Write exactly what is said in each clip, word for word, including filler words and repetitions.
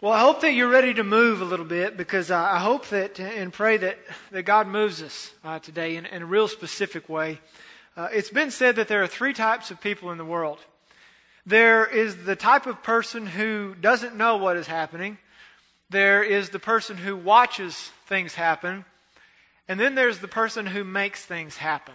Well, I hope that you're ready to move a little bit, because I hope that and pray that, that God moves us uh, today in, in a real specific way. Uh, it's been said that there are three types of people in the world. There is the type of person who doesn't know what is happening. There is the person who watches things happen. And then there's the person who makes things happen.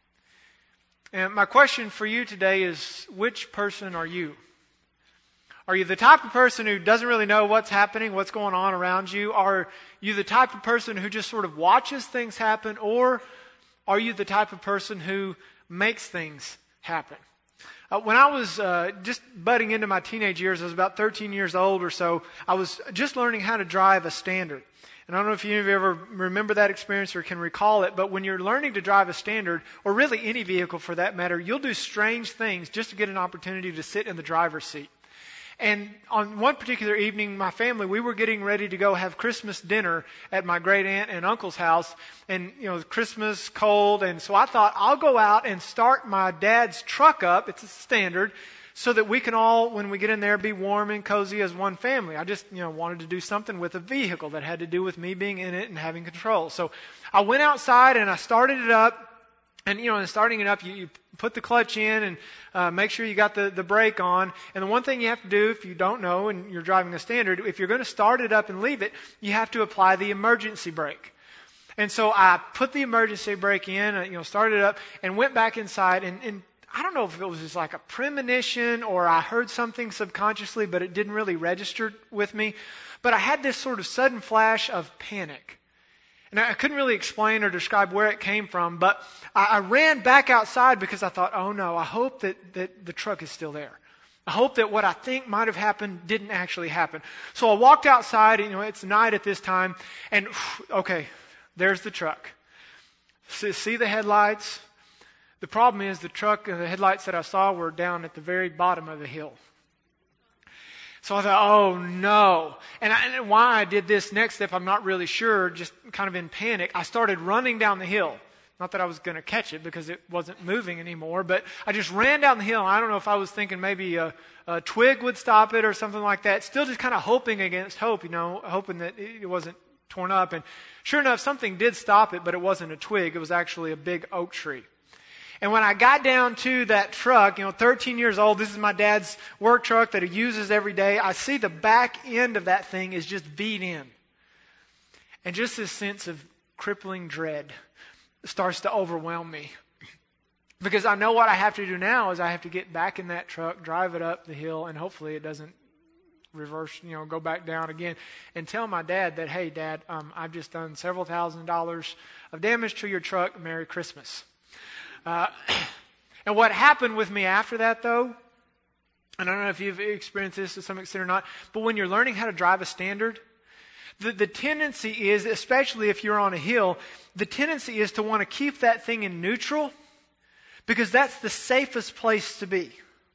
And my question for you today is, which person are you? Are you the type of person who doesn't really know what's happening, what's going on around you? Are you the type of person who just sort of watches things happen? Or are you the type of person who makes things happen? Uh, when I was uh, just butting into my teenage years, I was about thirteen years old or so, I was just learning how to drive a Standard. And I don't know if any of you ever remember that experience or can recall it, but when you're learning to drive a Standard, or really any vehicle for that matter, you'll do strange things just to get an opportunity to sit in the driver's seat. And on one particular evening, my family, we were getting ready to go have Christmas dinner at my great aunt and uncle's house. And, you know, Christmas, cold. And so I thought, I'll go out and start my dad's truck up. It's a Standard. So that we can all, when we get in there, be warm and cozy as one family. I just, you know, wanted to do something with a vehicle that had to do with me being in it and having control. So I went outside and I started it up. And, you know, in starting it up, you, you put the clutch in and uh, make sure you got the, the brake on. And the one thing you have to do, if you don't know and you're driving a Standard, if you're going to start it up and leave it, you have to apply the emergency brake. And so I put the emergency brake in, uh, you know, started it up and went back inside. And, and I don't know if it was just like a premonition or I heard something subconsciously, but it didn't really register with me. But I had this sort of sudden flash of panic. And I couldn't really explain or describe where it came from, but I, I ran back outside because I thought, oh no, I hope that, that the truck is still there. I hope that what I think might have happened didn't actually happen. So I walked outside, and, you know, it's night at this time, and okay, there's the truck. See, see the headlights? The problem is the truck and the headlights that I saw were down at the very bottom of the hill. So I thought, oh no. And, I, and why I did this next step, I'm not really sure, just kind of in panic. I started running down the hill. Not that I was going to catch it because it wasn't moving anymore, but I just ran down the hill. I don't know if I was thinking maybe a, a twig would stop it or something like that. Still just kind of hoping against hope, you know, hoping that it wasn't torn up. And sure enough, something did stop it, but it wasn't a twig. It was actually a big oak tree. And when I got down to that truck, you know, thirteen years old, this is my dad's work truck that he uses every day. I see the back end of that thing is just V'd in. And just this sense of crippling dread starts to overwhelm me. Because I know what I have to do now is I have to get back in that truck, drive it up the hill, and hopefully it doesn't reverse, you know, go back down again. And tell my dad that, hey, Dad, um, I've just done several thousand dollars of damage to your truck. Merry Christmas. Uh, and what happened with me after that, though, and I don't know if you've experienced this to some extent or not, but when you're learning how to drive a Standard, the, the tendency is, especially if you're on a hill, the tendency is to want to keep that thing in neutral because that's the safest place to be.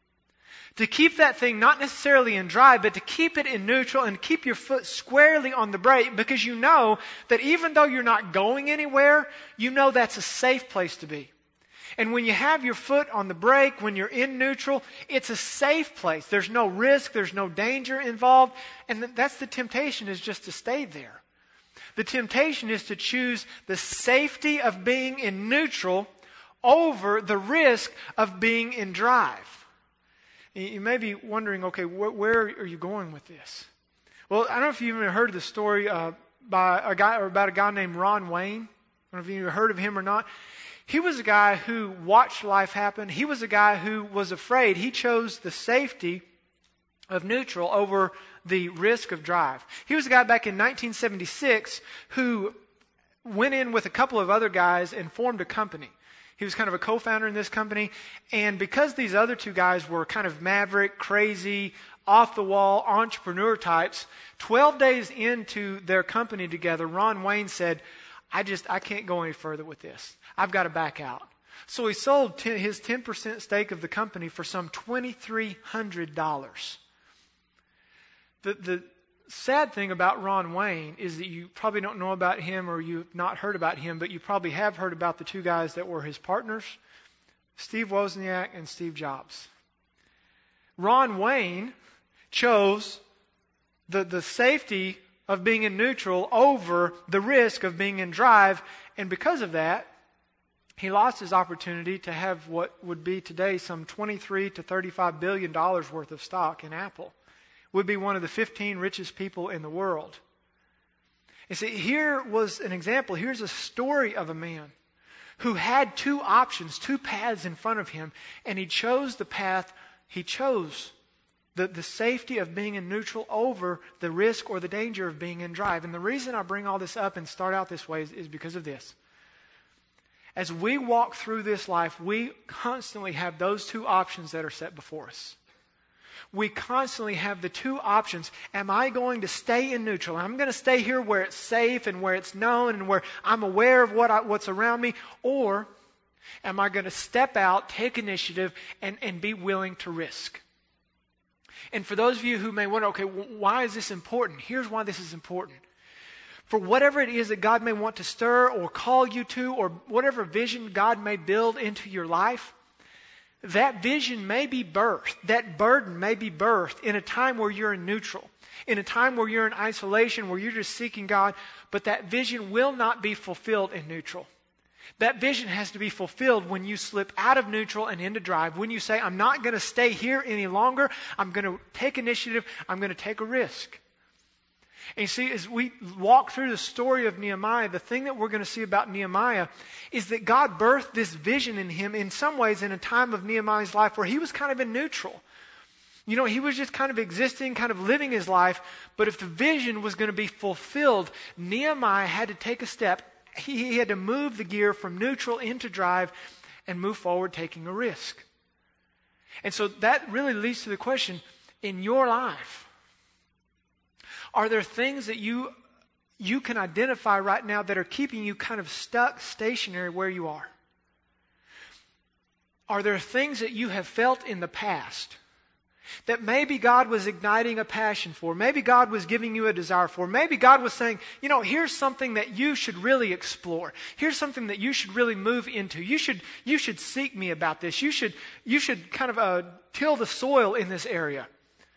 To keep that thing not necessarily in drive, but to keep it in neutral and keep your foot squarely on the brake because you know that even though you're not going anywhere, you know that's a safe place to be. And when you have your foot on the brake, when you're in neutral, it's a safe place. There's no risk. There's no danger involved. And that's the temptation, is just to stay there. The temptation is to choose the safety of being in neutral over the risk of being in drive. You may be wondering, okay, wh- where are you going with this? Well, I don't know if you've even heard of the story uh, by a guy or about a guy named Ron Wayne. I don't know if you've heard of him or not. He was a guy who watched life happen. He was a guy who was afraid. He chose the safety of neutral over the risk of drive. He was a guy back in nineteen seventy-six who went in with a couple of other guys and formed a company. He was kind of a co-founder in this company. And because these other two guys were kind of maverick, crazy, off-the-wall entrepreneur types, twelve days into their company together, Ron Wayne said, I just, I can't go any further with this. I've got to back out. So he sold ten, his ten percent stake of the company for some two thousand three hundred dollars. The, the sad thing about Ron Wayne is that you probably don't know about him or you've not heard about him, but you probably have heard about the two guys that were his partners, Steve Wozniak and Steve Jobs. Ron Wayne chose the, the safety of being in neutral over the risk of being in drive. And because of that, he lost his opportunity to have what would be today some twenty-three to thirty-five billion dollars worth of stock in Apple. Would be one of the fifteen richest people in the world. And see, here was an example. Here's a story of a man who had two options, two paths in front of him, and he chose the path he chose. The, the safety of being in neutral over the risk or the danger of being in drive. And the reason I bring all this up and start out this way is, is because of this. As we walk through this life, we constantly have those two options that are set before us. We constantly have the two options. Am I going to stay in neutral? I'm going to stay here where it's safe and where it's known and where I'm aware of what I, what's around me. Or am I going to step out, take initiative, and, and be willing to risk? And for those of you who may wonder, okay, why is this important? Here's why this is important. For whatever it is that God may want to stir or call you to, or whatever vision God may build into your life, that vision may be birthed, that burden may be birthed in a time where you're in neutral, in a time where you're in isolation, where you're just seeking God, but that vision will not be fulfilled in neutral. That vision has to be fulfilled when you slip out of neutral and into drive. When you say, I'm not going to stay here any longer. I'm going to take initiative. I'm going to take a risk. And you see, as we walk through the story of Nehemiah, the thing that we're going to see about Nehemiah is that God birthed this vision in him in some ways in a time of Nehemiah's life where he was kind of in neutral. You know, he was just kind of existing, kind of living his life. But if the vision was going to be fulfilled, Nehemiah had to take a step. He, he had to move the gear from neutral into drive and move forward taking a risk. And so that really leads to the question, in your life, are there things that you you can identify right now that are keeping you kind of stuck, stationary where you are? Are there things that you have felt in the past that maybe God was igniting a passion for? Maybe God was giving you a desire for. Maybe God was saying, you know, here's something that you should really explore. Here's something that you should really move into. You should you should seek me about this. You should you should kind of uh, till the soil in this area.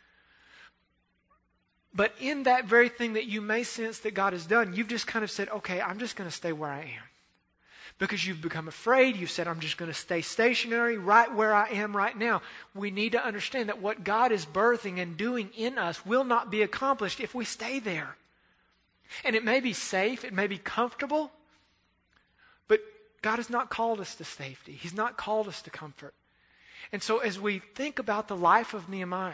But in that very thing that you may sense that God has done, you've just kind of said, okay, I'm just going to stay where I am. Because you've become afraid. You said, I'm just going to stay stationary right where I am right now. We need to understand that what God is birthing and doing in us will not be accomplished if we stay there. And it may be safe. It may be comfortable. But God has not called us to safety. He's not called us to comfort. And so as we think about the life of Nehemiah,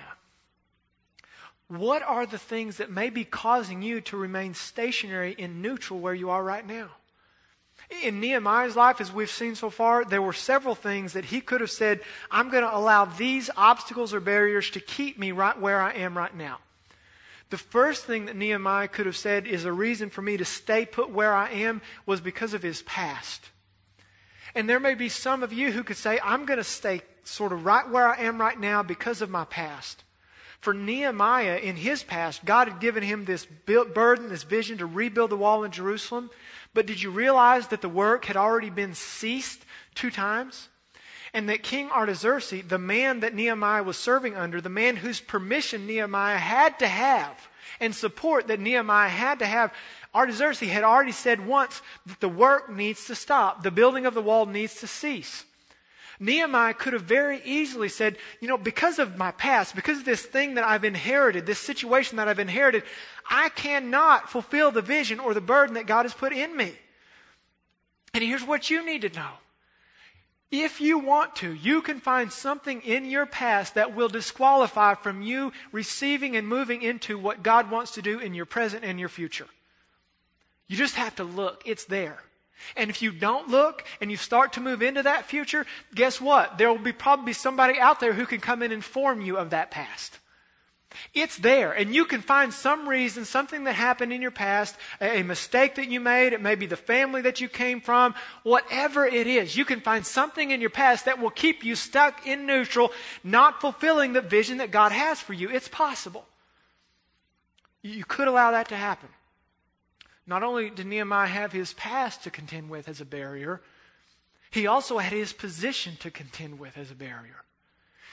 what are the things that may be causing you to remain stationary in neutral where you are right now? In Nehemiah's life, as we've seen so far, there were several things that he could have said, I'm going to allow these obstacles or barriers to keep me right where I am right now. The first thing that Nehemiah could have said is a reason for me to stay put where I am was because of his past. And there may be some of you who could say, I'm going to stay sort of right where I am right now because of my past. For Nehemiah, in his past, God had given him this burden, this vision to rebuild the wall in Jerusalem. But did you realize that the work had already been ceased two times? And that King Artaxerxes, the man that Nehemiah was serving under, the man whose permission Nehemiah had to have and support that Nehemiah had to have, Artaxerxes had already said once that the work needs to stop. The building of the wall needs to cease. Nehemiah could have very easily said, you know, because of my past, because of this thing that I've inherited, this situation that I've inherited, I cannot fulfill the vision or the burden that God has put in me. And here's what you need to know. If you want to, you can find something in your past that will disqualify from you receiving and moving into what God wants to do in your present and your future. You just have to look. It's there. And if you don't look and you start to move into that future, guess what? There will be probably somebody out there who can come and inform you of that past. It's there. And you can find some reason, something that happened in your past, a mistake that you made. It may be the family that you came from. Whatever it is, you can find something in your past that will keep you stuck in neutral, not fulfilling the vision that God has for you. It's possible. You could allow that to happen. Not only did Nehemiah have his past to contend with as a barrier, he also had his position to contend with as a barrier.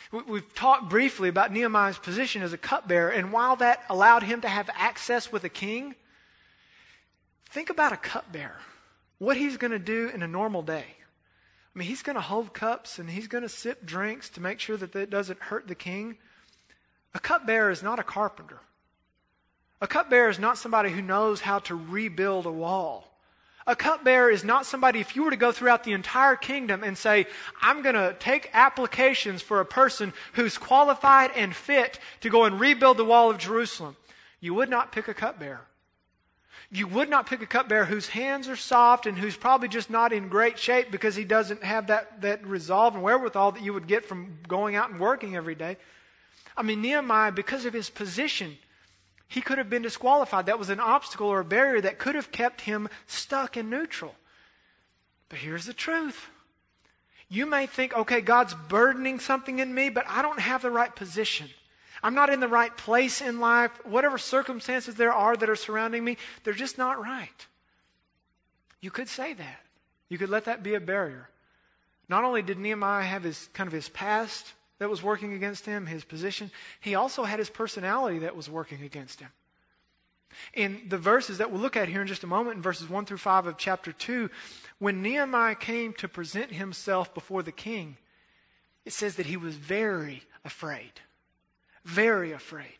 We've talked briefly about Nehemiah's position as a cupbearer, and while that allowed him to have access with a king, think about a cupbearer. What he's going to do in a normal day. I mean, he's going to hold cups and he's going to sip drinks to make sure that it doesn't hurt the king. A cupbearer is not a carpenter. A cupbearer is not somebody who knows how to rebuild a wall. A cupbearer is not somebody, if you were to go throughout the entire kingdom and say, I'm going to take applications for a person who's qualified and fit to go and rebuild the wall of Jerusalem, you would not pick a cupbearer. You would not pick a cupbearer whose hands are soft and who's probably just not in great shape because he doesn't have that, that resolve and wherewithal that you would get from going out and working every day. I mean, Nehemiah, because of his position, he could have been disqualified. That was an obstacle or a barrier that could have kept him stuck in neutral. But here's the truth. You may think, okay, God's burdening something in me, but I don't have the right position. I'm not in the right place in life. Whatever circumstances there are that are surrounding me, they're just not right. You could say that. You could let that be a barrier. Not only did Nehemiah have his kind of his past that was working against him, his position, he also had his personality that was working against him. In the verses that we'll look at here in just a moment, in verses one through five of chapter two, when Nehemiah came to present himself before the king, it says that he was very afraid. Very afraid.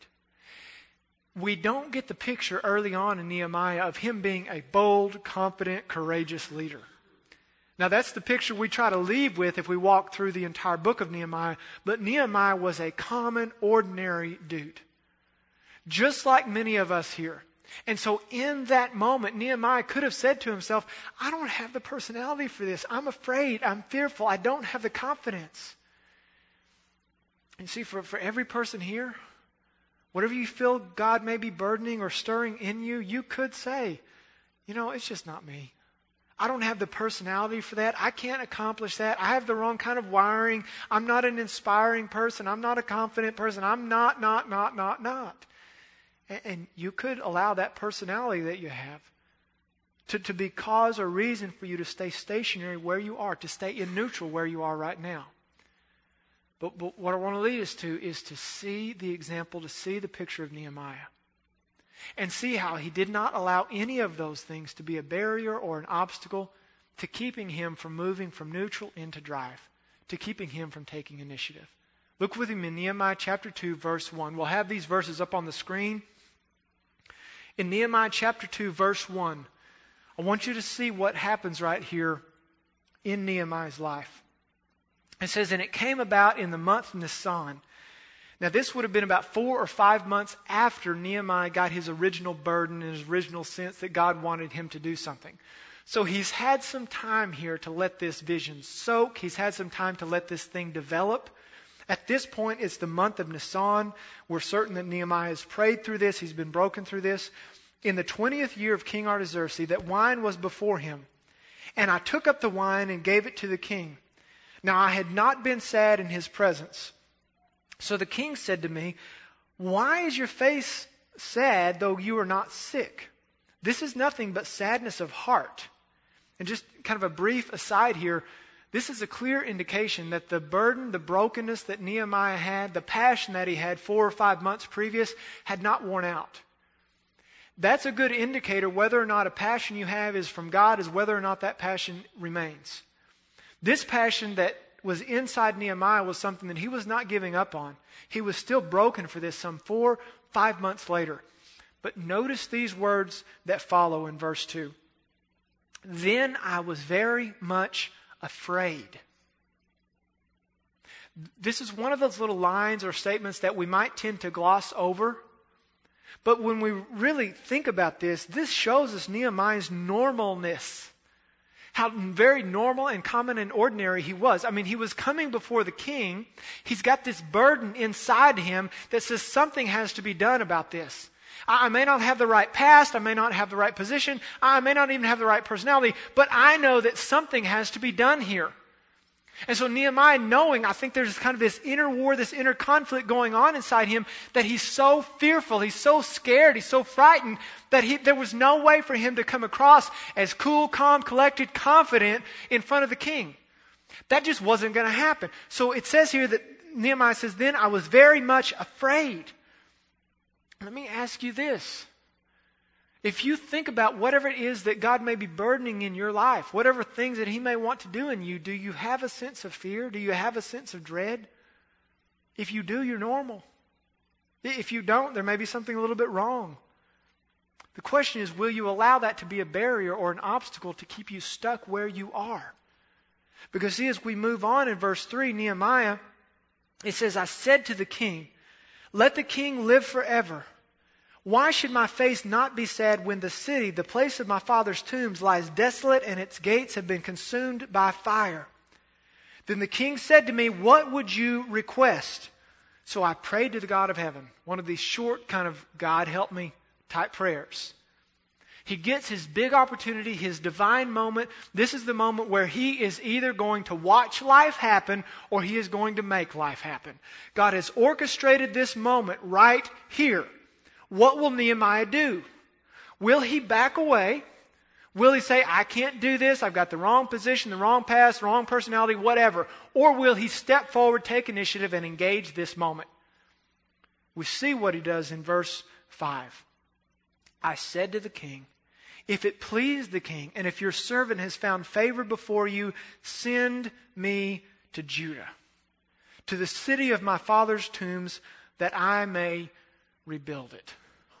We don't get the picture early on in Nehemiah of him being a bold, confident, courageous leader. Now that's the picture we try to leave with if we walk through the entire book of Nehemiah. But Nehemiah was a common, ordinary dude. Just like many of us here. And so in that moment, Nehemiah could have said to himself, I don't have the personality for this. I'm afraid. I'm fearful. I don't have the confidence. And see, for, for every person here, whatever you feel God may be burdening or stirring in you, you could say, you know, it's just not me. I don't have the personality for that. I can't accomplish that. I have the wrong kind of wiring. I'm not an inspiring person. I'm not a confident person. I'm not, not, not, not, not. And, and you could allow that personality that you have to, to be cause or reason for you to stay stationary where you are, to stay in neutral where you are right now. But, but what I want to lead us to is to see the example, to see the picture of Nehemiah. And see how he did not allow any of those things to be a barrier or an obstacle to keeping him from moving from neutral into drive, to keeping him from taking initiative. Look with him in Nehemiah chapter two, verse one. We'll have these verses up on the screen. In Nehemiah chapter two, verse one, I want you to see what happens right here in Nehemiah's life. It says, and it came about in the month Nisan. Now this would have been about four or five months after Nehemiah got his original burden and his original sense that God wanted him to do something. So he's had some time here to let this vision soak. He's had some time to let this thing develop. At this point, it's the month of Nisan. We're certain that Nehemiah has prayed through this. He's been broken through this. In the twentieth year of King Artaxerxes, that wine was before him. And I took up the wine and gave it to the king. Now I had not been sad in his presence. So the king said to me, why is your face sad though you are not sick? This is nothing but sadness of heart. And just kind of a brief aside here, this is a clear indication that the burden, the brokenness that Nehemiah had, the passion that he had four or five months previous had not worn out. That's a good indicator whether or not a passion you have is from God, is whether or not that passion remains. This passion that was inside Nehemiah was something that he was not giving up on. He was still broken for this some four, five months later. But notice these words that follow in verse two. Then I was very much afraid. This is one of those little lines or statements that we might tend to gloss over. But when we really think about this, this shows us Nehemiah's normalness. How very normal and common and ordinary he was. I mean, he was coming before the king. He's got this burden inside him that says something has to be done about this. I may not have the right past. I may not have the right position. I may not even have the right personality. But I know that something has to be done here. And so Nehemiah, knowing, I think there's kind of this inner war, this inner conflict going on inside him, that he's so fearful, he's so scared, he's so frightened, that he, there was no way for him to come across as cool, calm, collected, confident in front of the king. That just wasn't going to happen. So it says here that Nehemiah says, then I was very much afraid. Let me ask you this. If you think about whatever it is that God may be burdening in your life, whatever things that He may want to do in you, do you have a sense of fear? Do you have a sense of dread? If you do, you're normal. If you don't, there may be something a little bit wrong. The question is, will you allow that to be a barrier or an obstacle to keep you stuck where you are? Because see, as we move on in verse three, Nehemiah, it says, I said to the king, let the king live forever. Why should my face not be sad when the city, the place of my father's tombs, lies desolate and its gates have been consumed by fire? Then the king said to me, what would you request? So I prayed to the God of heaven. One of these short kind of God help me type prayers. He gets his big opportunity, his divine moment. This is the moment where he is either going to watch life happen or he is going to make life happen. God has orchestrated this moment right here. What will Nehemiah do? Will he back away? Will he say, I can't do this, I've got the wrong position, the wrong past, the wrong personality, whatever? Or will he step forward, take initiative, and engage this moment? We see what he does in verse five. I said to the king, if it please the king, and if your servant has found favor before you, send me to Judah, to the city of my father's tombs, that I may rebuild it.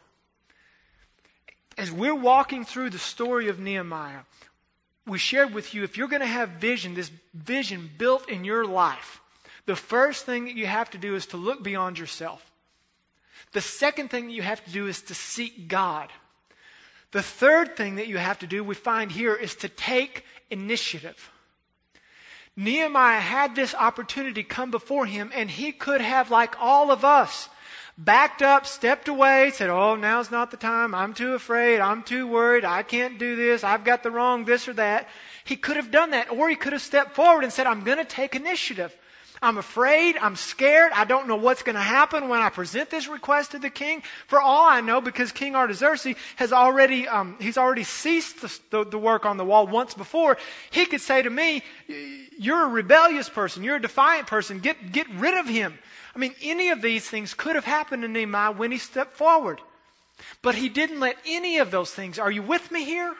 As we're walking through the story of Nehemiah, we shared with you, if you're going to have vision, this vision built in your life, the first thing that you have to do is to look beyond yourself. The second thing that you have to do is to seek God. The third thing that you have to do, we find here, is to take initiative. Nehemiah had this opportunity come before him, and he could have, like all of us, backed up, stepped away, said, oh, now's not the time. I'm too afraid. I'm too worried. I can't do this. I've got the wrong this or that. He could have done that. Or he could have stepped forward and said, I'm going to take initiative. I'm afraid. I'm scared. I don't know what's going to happen when I present this request to the king. For all I know, because King Artaxerxes has already, um, he's already ceased the, the, the work on the wall once before. He could say to me, you're a rebellious person. You're a defiant person. Get, get rid of him. I mean, any of these things could have happened to Nehemiah when he stepped forward. But he didn't let any of those things. Are you with me here?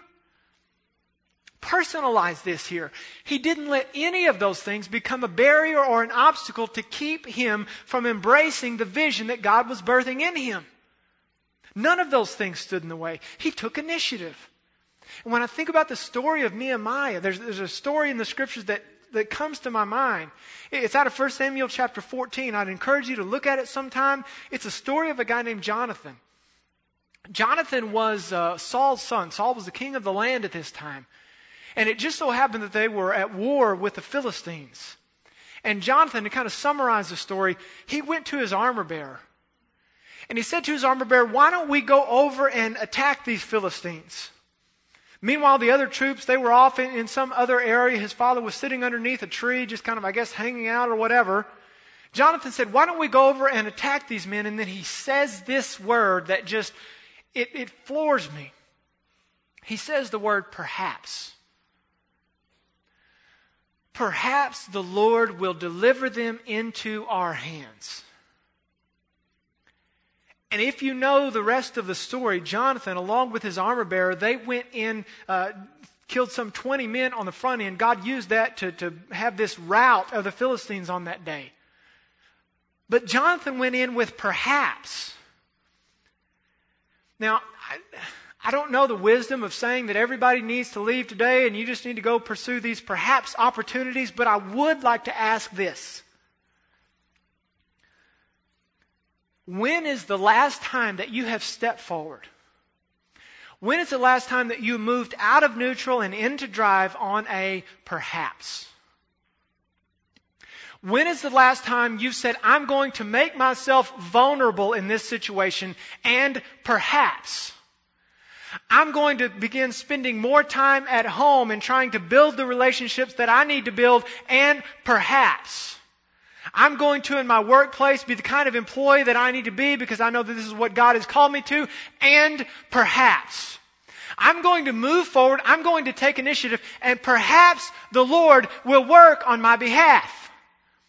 Personalize this here. He didn't let any of those things become a barrier or an obstacle to keep him from embracing the vision that God was birthing in him. None of those things stood in the way. He took initiative. And when I think about the story of Nehemiah, there's, there's a story in the scriptures that that comes to my mind. It's out of First Samuel chapter fourteen. I'd encourage you to look at it sometime. It's a story of a guy named Jonathan. Jonathan was uh, Saul's son. Saul was the king of the land at this time. And it just so happened that they were at war with the Philistines. And Jonathan, to kind of summarize the story, he went to his armor bearer. And he said to his armor bearer, why don't we go over and attack these Philistines? Meanwhile, the other troops, they were off in, in some other area. His father was sitting underneath a tree, just kind of, I guess, hanging out or whatever. Jonathan said, why don't we go over and attack these men? And then he says this word that just, it, it floors me. He says the word perhaps. Perhaps the Lord will deliver them into our hands. And if you know the rest of the story, Jonathan, along with his armor bearer, they went in, uh, killed some twenty men on the front end. God used that to, to have this rout of the Philistines on that day. But Jonathan went in with perhaps. Now, I, I don't know the wisdom of saying that everybody needs to leave today and you just need to go pursue these perhaps opportunities, but I would like to ask this. When is the last time that you have stepped forward? When is the last time that you moved out of neutral and into drive on a perhaps? When is the last time you've said, I'm going to make myself vulnerable in this situation, and perhaps I'm going to begin spending more time at home and trying to build the relationships that I need to build, and perhaps I'm going to, in my workplace, be the kind of employee that I need to be because I know that this is what God has called me to. And perhaps I'm going to move forward. I'm going to take initiative. And perhaps the Lord will work on my behalf.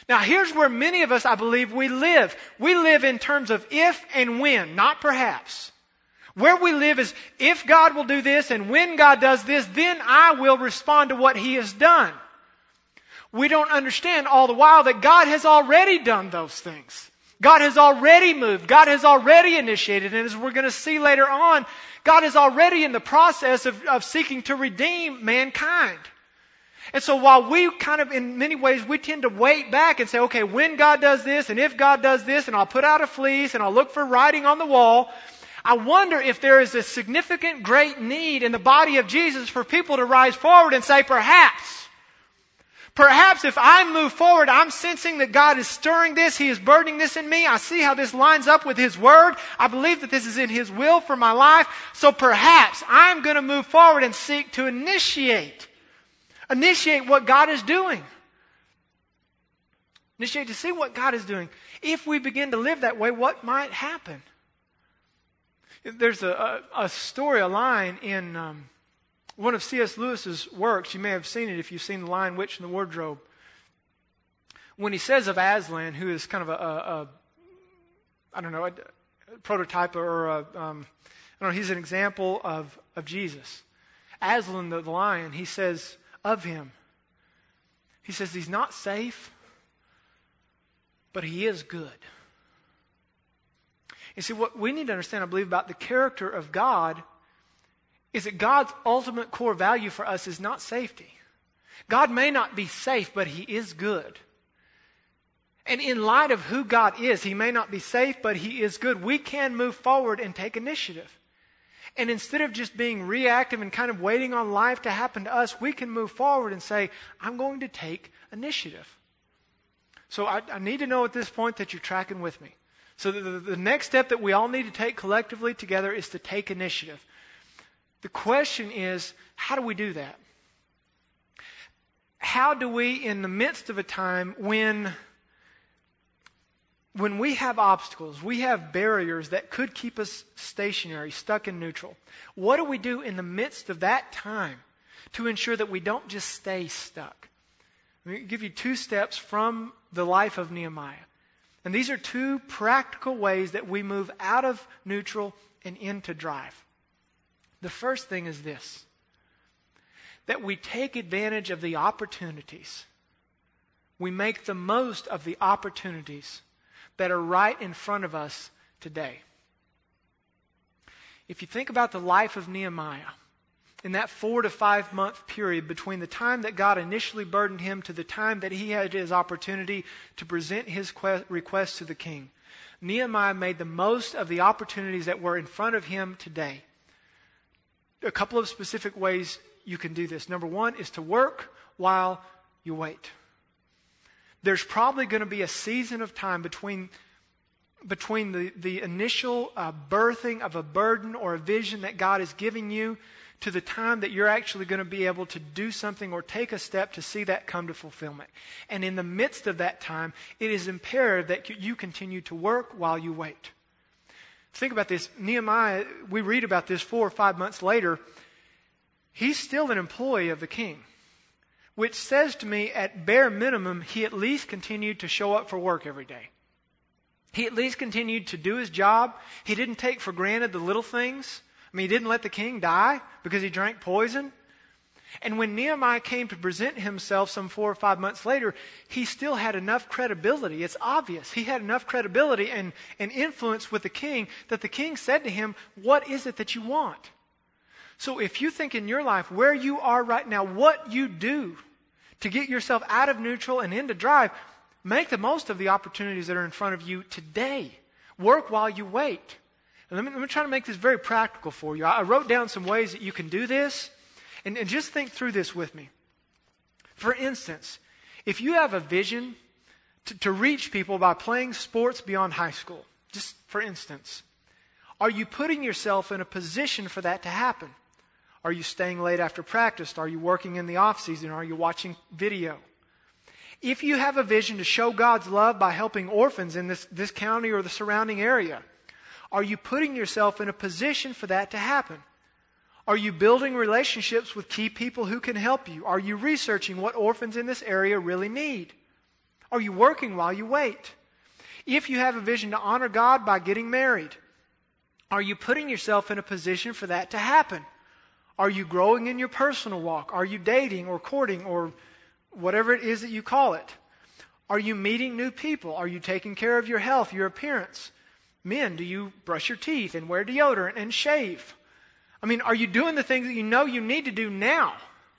Now, here's where many of us, I believe, we live. We live in terms of if and when, not perhaps. Where we live is, if God will do this and when God does this, then I will respond to what He has done. We don't understand all the while that God has already done those things. God has already moved. God has already initiated. And as we're going to see later on, God is already in the process of, of seeking to redeem mankind. And so while we kind of, in many ways, we tend to wait back and say, okay, when God does this, and if God does this, and I'll put out a fleece, and I'll look for writing on the wall, I wonder if there is a significant, great need in the body of Jesus for people to rise forward and say, perhaps, perhaps if I move forward, I'm sensing that God is stirring this, He is burdening this in me, I see how this lines up with His Word, I believe that this is in His will for my life, so perhaps I'm going to move forward and seek to initiate Initiate what God is doing. Initiate to see what God is doing. If we begin to live that way, what might happen? There's a, a, a story, a line in um, one of C S Lewis's works. You may have seen it if you've seen The Lion, Witch, and the Wardrobe. When he says of Aslan, who is kind of a, a, a I don't know, a, a prototype or a, um, I don't know, he's an example of, of Jesus. Aslan, the, the lion, he says of him, he says he's not safe, but he is good. You see, what we need to understand, I believe, about the character of God is that God's ultimate core value for us is not safety. God may not be safe, but He is good. And in light of who God is, He may not be safe, but He is good. We can move forward and take initiative. And instead of just being reactive and kind of waiting on life to happen to us, we can move forward and say, I'm going to take initiative. So I, I need to know at this point that you're tracking with me. So the, the, the next step that we all need to take collectively together is to take initiative. The question is, how do we do that? How do we, in the midst of a time when... When we have obstacles, we have barriers that could keep us stationary, stuck in neutral, what do we do in the midst of that time to ensure that we don't just stay stuck? Let me give you two steps from the life of Nehemiah. And these are two practical ways that we move out of neutral and into drive. The first thing is this, that we take advantage of the opportunities. We make the most of the opportunities that are right in front of us today. If you think about the life of Nehemiah, in that four to five month period between the time that God initially burdened him to the time that he had his opportunity to present his request to the king, Nehemiah made the most of the opportunities that were in front of him today. A couple of specific ways you can do this. Number one is to work while you wait. There's probably going to be a season of time between, between the, the initial uh, birthing of a burden or a vision that God is giving you to the time that you're actually going to be able to do something or take a step to see that come to fulfillment. And in the midst of that time, it is imperative that you continue to work while you wait. Think about this. Nehemiah, we read about this four or five months later. He's still an employee of the king, which says to me, at bare minimum, he at least continued to show up for work every day. He at least continued to do his job. He didn't take for granted the little things. I mean, he didn't let the king die because he drank poison. And when Nehemiah came to present himself some four or five months later, he still had enough credibility. It's obvious. He had enough credibility and, and influence with the king that the king said to him, what is it that you want? So if you think in your life where you are right now, what you do to get yourself out of neutral and into drive, make the most of the opportunities that are in front of you today. Work while you wait. And let me, let me try to make this very practical for you. I wrote down some ways that you can do this. And, and just think through this with me. For instance, if you have a vision to, to reach people by playing sports beyond high school, just for instance, are you putting yourself in a position for that to happen? Are you staying late after practice? Are you working in the off season? Are you watching video? If you have a vision to show God's love by helping orphans in this, this county or the surrounding area, are you putting yourself in a position for that to happen? Are you building relationships with key people who can help you? Are you researching what orphans in this area really need? Are you working while you wait? If you have a vision to honor God by getting married, are you putting yourself in a position for that to happen? Are you growing in your personal walk? Are you dating or courting or whatever it is that you call it? Are you meeting new people? Are you taking care of your health, your appearance? Men, do you brush your teeth and wear deodorant and shave? I mean, are you doing the things that you know you need to do now?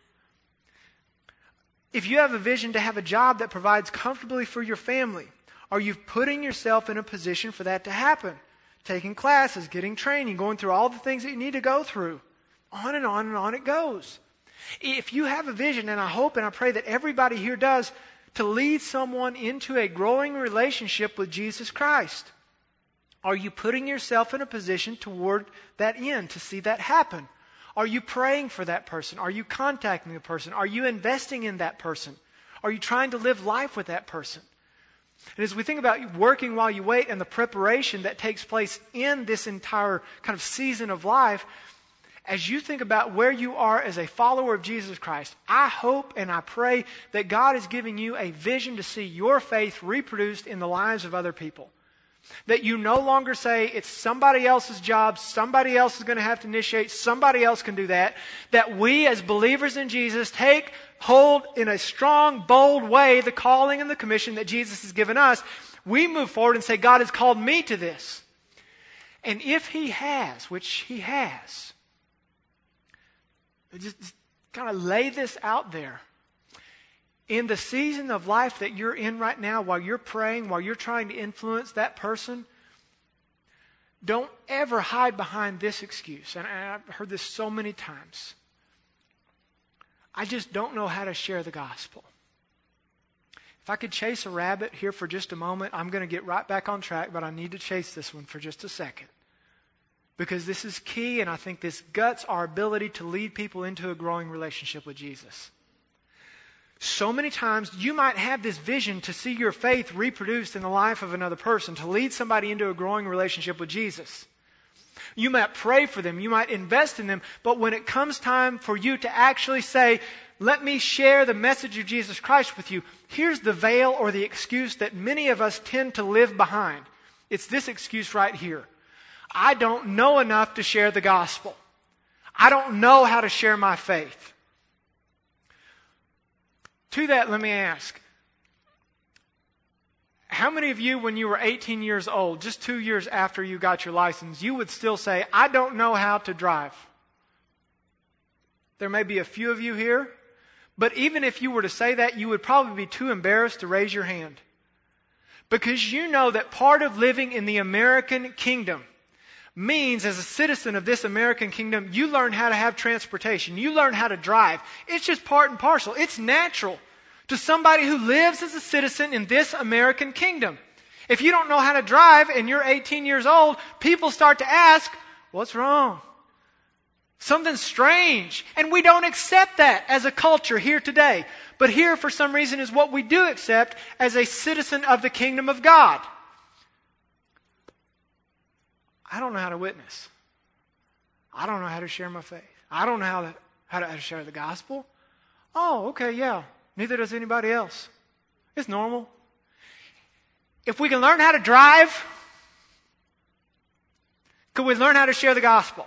If you have a vision to have a job that provides comfortably for your family, are you putting yourself in a position for that to happen? Taking classes, getting training, going through all the things that you need to go through. On and on and on it goes. If you have a vision, and I hope and I pray that everybody here does, to lead someone into a growing relationship with Jesus Christ, are you putting yourself in a position toward that end to see that happen? Are you praying for that person? Are you contacting the person? Are you investing in that person? Are you trying to live life with that person? And as we think about working while you wait and the preparation that takes place in this entire kind of season of life, as you think about where you are as a follower of Jesus Christ, I hope and I pray that God is giving you a vision to see your faith reproduced in the lives of other people. That you no longer say it's somebody else's job, somebody else is going to have to initiate, somebody else can do that. That we as believers in Jesus take hold in a strong, bold way the calling and the commission that Jesus has given us. We move forward and say, God has called me to this. And if He has, which He has, just, just kind of lay this out there. In the season of life that you're in right now, while you're praying, while you're trying to influence that person, don't ever hide behind this excuse. And I've heard this so many times. I just don't know how to share the gospel. If I could chase a rabbit here for just a moment, I'm going to get right back on track, but I need to chase this one for just a second. Because this is key, and I think this guts our ability to lead people into a growing relationship with Jesus. So many times you might have this vision to see your faith reproduced in the life of another person, to lead somebody into a growing relationship with Jesus. You might pray for them, you might invest in them, but when it comes time for you to actually say, let me share the message of Jesus Christ with you, here's the veil or the excuse that many of us tend to live behind. It's this excuse right here. I don't know enough to share the gospel. I don't know how to share my faith. To that, let me ask, how many of you, when you were eighteen years old, just two years after you got your license, you would still say, I don't know how to drive? There may be a few of you here, but even if you were to say that, you would probably be too embarrassed to raise your hand. Because you know that part of living in the American kingdom means, as a citizen of this American kingdom, you learn how to have transportation. You learn how to drive. It's just part and parcel. It's natural to somebody who lives as a citizen in this American kingdom. If you don't know how to drive and you're eighteen years old, people start to ask, what's wrong? Something's strange. And we don't accept that as a culture here today. But here, for some reason, is what we do accept as a citizen of the kingdom of God. I don't know how to witness. I don't know how to share my faith. I don't know how to, how to, how to share the gospel. Oh, okay, yeah. Neither does anybody else. It's normal. If we can learn how to drive, could we learn how to share the gospel?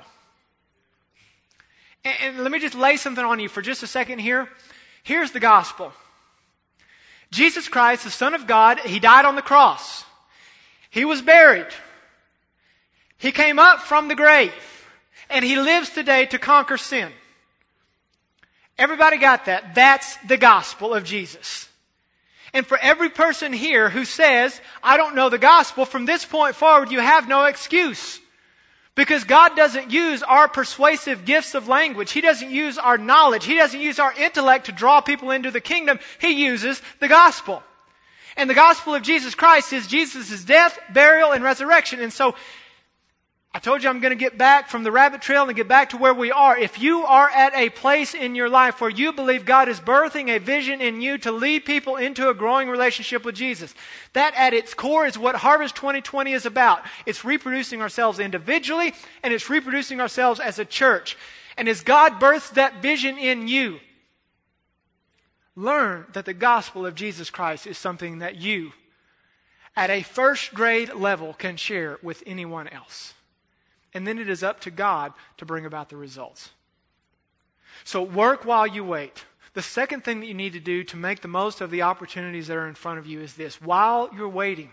And, and let me just lay something on you for just a second here. Here's the gospel. Jesus Christ, the Son of God, He died on the cross. He was buried. He came up from the grave, and He lives today to conquer sin. Everybody got that? That's the gospel of Jesus. And for every person here who says, I don't know the gospel, from this point forward, you have no excuse. Because God doesn't use our persuasive gifts of language. He doesn't use our knowledge. He doesn't use our intellect to draw people into the kingdom. He uses the gospel. And the gospel of Jesus Christ is Jesus' death, burial, and resurrection. And so, I told you I'm going to get back from the rabbit trail and get back to where we are. If you are at a place in your life where you believe God is birthing a vision in you to lead people into a growing relationship with Jesus, that at its core is what Harvest twenty twenty is about. It's reproducing ourselves individually, and it's reproducing ourselves as a church. And as God births that vision in you, learn that the gospel of Jesus Christ is something that you, at a first grade level, can share with anyone else. And then it is up to God to bring about the results. So work while you wait. The second thing that you need to do to make the most of the opportunities that are in front of you is this. While you're waiting,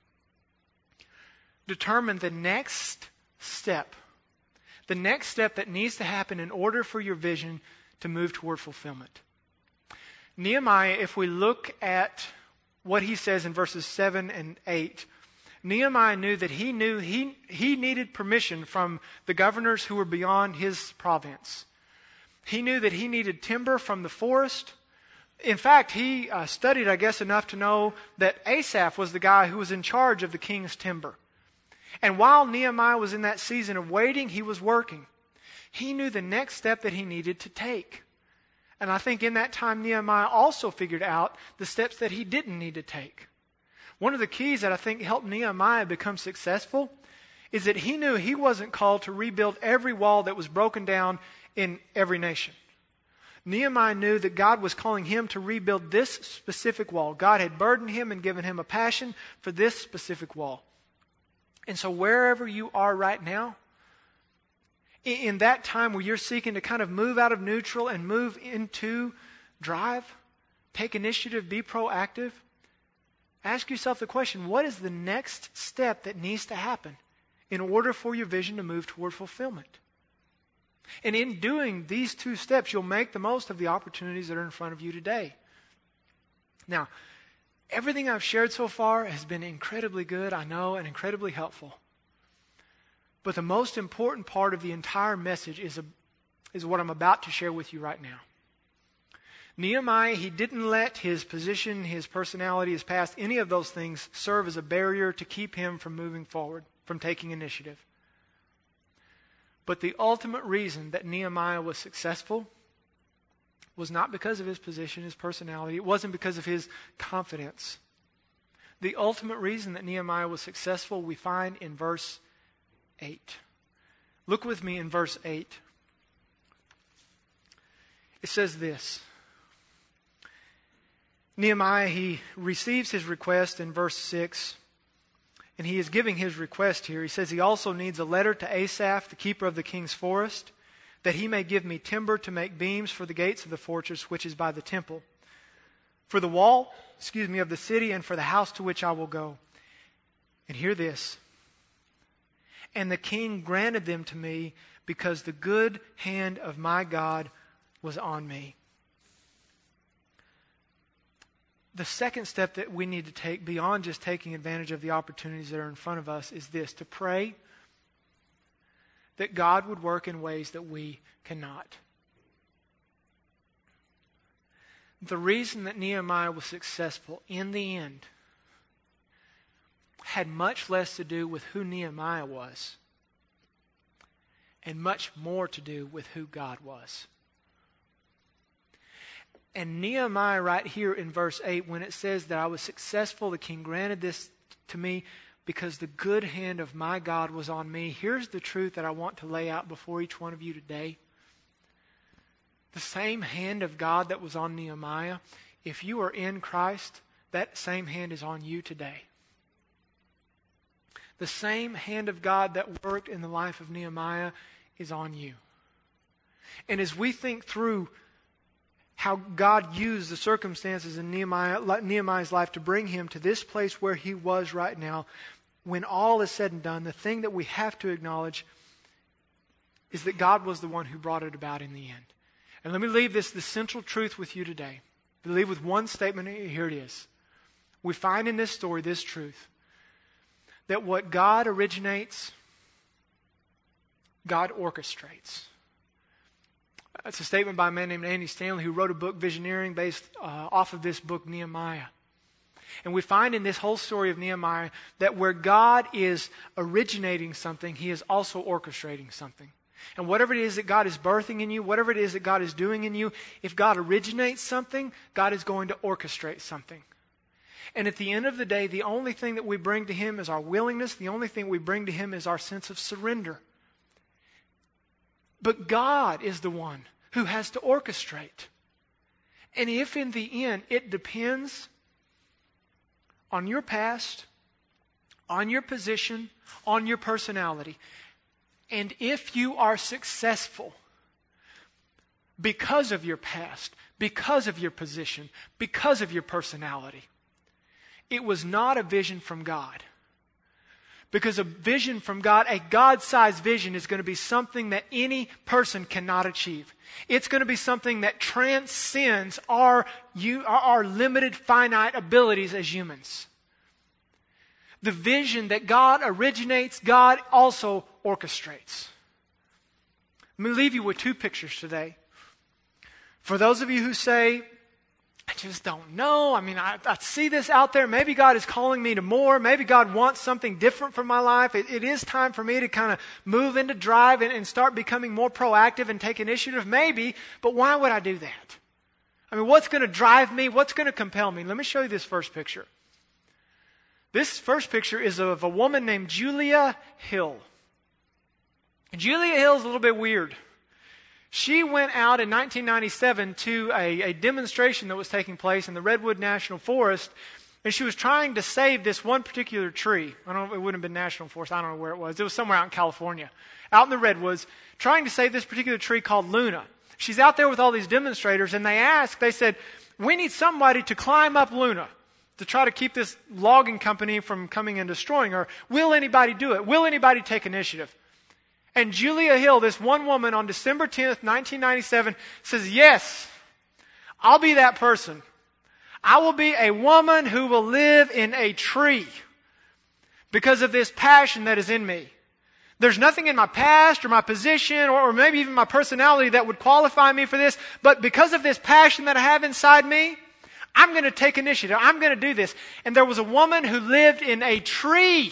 determine the next step. The next step that needs to happen in order for your vision to move toward fulfillment. Nehemiah, if we look at what he says in verses seven and eight, Nehemiah knew that he knew he, he needed permission from the governors who were beyond his province. He knew that he needed timber from the forest. In fact, he uh, studied, I guess, enough to know that Asaph was the guy who was in charge of the king's timber. And while Nehemiah was in that season of waiting, he was working. He knew the next step that he needed to take. And I think in that time, Nehemiah also figured out the steps that he didn't need to take. One of the keys that I think helped Nehemiah become successful is that he knew he wasn't called to rebuild every wall that was broken down in every nation. Nehemiah knew that God was calling him to rebuild this specific wall. God had burdened him and given him a passion for this specific wall. And so wherever you are right now, in that time where you're seeking to kind of move out of neutral and move into drive, take initiative, be proactive, ask yourself the question, what is the next step that needs to happen in order for your vision to move toward fulfillment? And in doing these two steps, you'll make the most of the opportunities that are in front of you today. Now, everything I've shared so far has been incredibly good, I know, and incredibly helpful. But the most important part of the entire message is, a, is what I'm about to share with you right now. Nehemiah, he didn't let his position, his personality, his past, any of those things serve as a barrier to keep him from moving forward, from taking initiative. But the ultimate reason that Nehemiah was successful was not because of his position, his personality. It wasn't because of his confidence. The ultimate reason that Nehemiah was successful we find in verse eight. Look with me in verse eight. It says this. Nehemiah, he receives his request in verse six. And he is giving his request here. He says he also needs a letter to Asaph, the keeper of the king's forest, that he may give me timber to make beams for the gates of the fortress which is by the temple, for the wall, excuse me, of the city, and for the house to which I will go. And hear this. And the king granted them to me because the good hand of my God was on me. The second step that we need to take beyond just taking advantage of the opportunities that are in front of us is this, to pray that God would work in ways that we cannot. The reason that Nehemiah was successful in the end had much less to do with who Nehemiah was and much more to do with who God was. And Nehemiah right here in verse eight, when it says that I was successful, the king granted this to me because the good hand of my God was on me. Here's the truth that I want to lay out before each one of you today. The same hand of God that was on Nehemiah, if you are in Christ, that same hand is on you today. The same hand of God that worked in the life of Nehemiah is on you. And as we think through how God used the circumstances in Nehemiah, Nehemiah's life to bring him to this place where he was right now, when all is said and done, the thing that we have to acknowledge is that God was the one who brought it about in the end. And let me leave this, the central truth with you today. We leave with one statement. Here it is. We find in this story this truth, that what God originates, God orchestrates. That's a statement by a man named Andy Stanley who wrote a book, Visioneering, based uh, off of this book, Nehemiah. And we find in this whole story of Nehemiah that where God is originating something, He is also orchestrating something. And whatever it is that God is birthing in you, whatever it is that God is doing in you, if God originates something, God is going to orchestrate something. And at the end of the day, the only thing that we bring to Him is our willingness. The only thing we bring to Him is our sense of surrender. But God is the one who has to orchestrate. And if in the end it depends on your past, on your position, on your personality, and if you are successful because of your past, because of your position, because of your personality, it was not a vision from God. Because a vision from God, a God-sized vision, is going to be something that any person cannot achieve. It's going to be something that transcends our, you, our limited, finite abilities as humans. The vision that God originates, God also orchestrates. Let me leave you with two pictures today. For those of you who say, I just don't know. I mean, I, I see this out there. Maybe God is calling me to more. Maybe God wants something different from my life. It, it is time for me to kind of move into drive and, and start becoming more proactive and take initiative. Maybe, but why would I do that? I mean, what's going to drive me? What's going to compel me? Let me show you this first picture. This first picture is of a woman named Julia Hill. Julia Hill is a little bit weird. She went out in nineteen ninety-seven to a, a demonstration that was taking place in the Redwood National Forest, and she was trying to save this one particular tree. I don't know, it wouldn't have been National Forest. I don't know where it was. It was somewhere out in California, out in the Redwoods, trying to save this particular tree called Luna. She's out there with all these demonstrators, and they asked, they said, we need somebody to climb up Luna to try to keep this logging company from coming and destroying her. Will anybody do it? Will anybody take initiative? And Julia Hill, this one woman, on December tenth, nineteen ninety-seven, says, yes, I'll be that person. I will be a woman who will live in a tree because of this passion that is in me. There's nothing in my past or my position or, or maybe even my personality that would qualify me for this, but because of this passion that I have inside me, I'm going to take initiative. I'm going to do this. And there was a woman who lived in a tree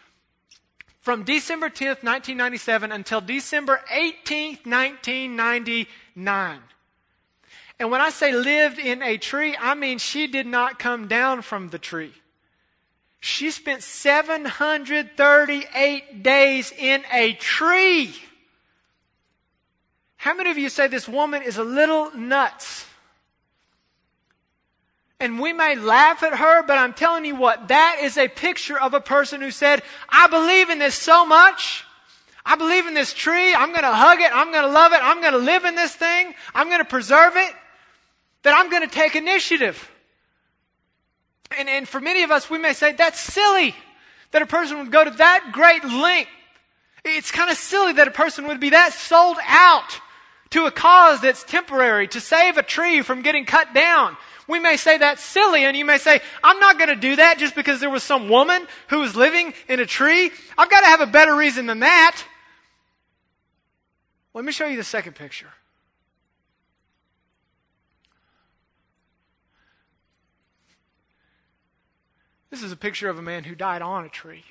from December tenth, nineteen ninety-seven until December eighteenth, nineteen ninety-nine. And when I say lived in a tree, I mean she did not come down from the tree. She spent seven hundred thirty-eight days in a tree. How many of you say this woman is a little nuts? And we may laugh at her, but I'm telling you what, that is a picture of a person who said, I believe in this so much. I believe in this tree. I'm going to hug it. I'm going to love it. I'm going to live in this thing. I'm going to preserve it. That I'm going to take initiative. And, and for many of us, we may say, that's silly that a person would go to that great length. It's kind of silly that a person would be that sold out to a cause that's temporary, to save a tree from getting cut down. We may say that's silly, and you may say, I'm not going to do that just because there was some woman who was living in a tree. I've got to have a better reason than that. Let me show you the second picture. This is a picture of a man who died on a tree.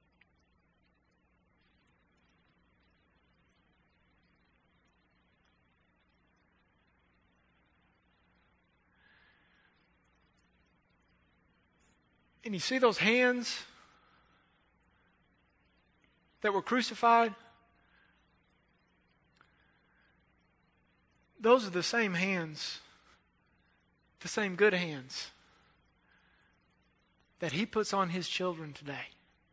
And you see those hands that were crucified? Those are the same hands, the same good hands that He puts on His children today.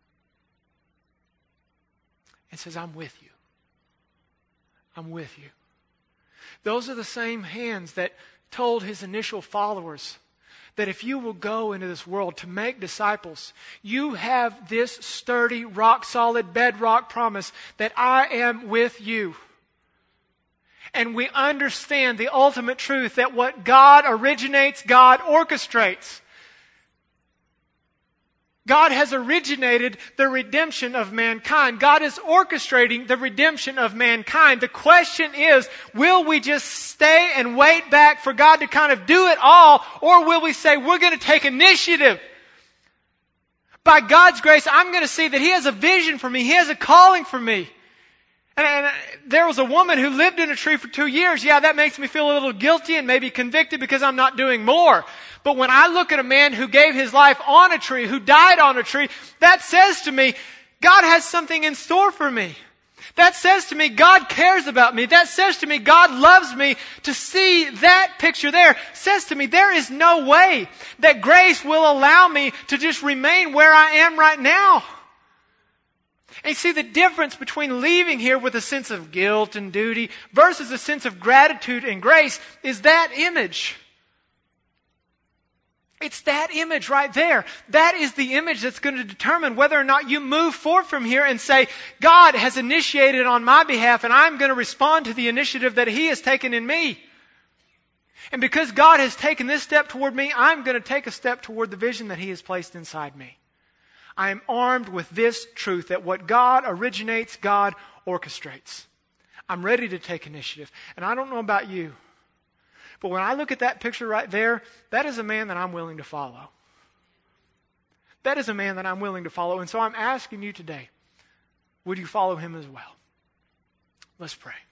And says, I'm with you. I'm with you. Those are the same hands that told His initial followers that if you will go into this world to make disciples, you have this sturdy, rock-solid, bedrock promise that I am with you. And we understand the ultimate truth that what God originates, God orchestrates. God has originated the redemption of mankind. God is orchestrating the redemption of mankind. The question is, will we just stay and wait back for God to kind of do it all, or will we say, we're going to take initiative? By God's grace, I'm going to see that He has a vision for me. He has a calling for me. And, and there was a woman who lived in a tree for two years. Yeah, that makes me feel a little guilty and maybe convicted because I'm not doing more. But when I look at a man who gave his life on a tree, who died on a tree, that says to me, God has something in store for me. That says to me, God cares about me. That says to me, God loves me. To see that picture there says to me, there is no way that grace will allow me to just remain where I am right now. And you see the difference between leaving here with a sense of guilt and duty versus a sense of gratitude and grace is that image. It's that image right there. That is the image that's going to determine whether or not you move forward from here and say, God has initiated on my behalf and I'm going to respond to the initiative that He has taken in me. And because God has taken this step toward me, I'm going to take a step toward the vision that He has placed inside me. I am armed with this truth that what God originates, God orchestrates. I'm ready to take initiative. And I don't know about you, but when I look at that picture right there, that is a man that I'm willing to follow. That is a man that I'm willing to follow. And so I'm asking you today, would you follow him as well? Let's pray.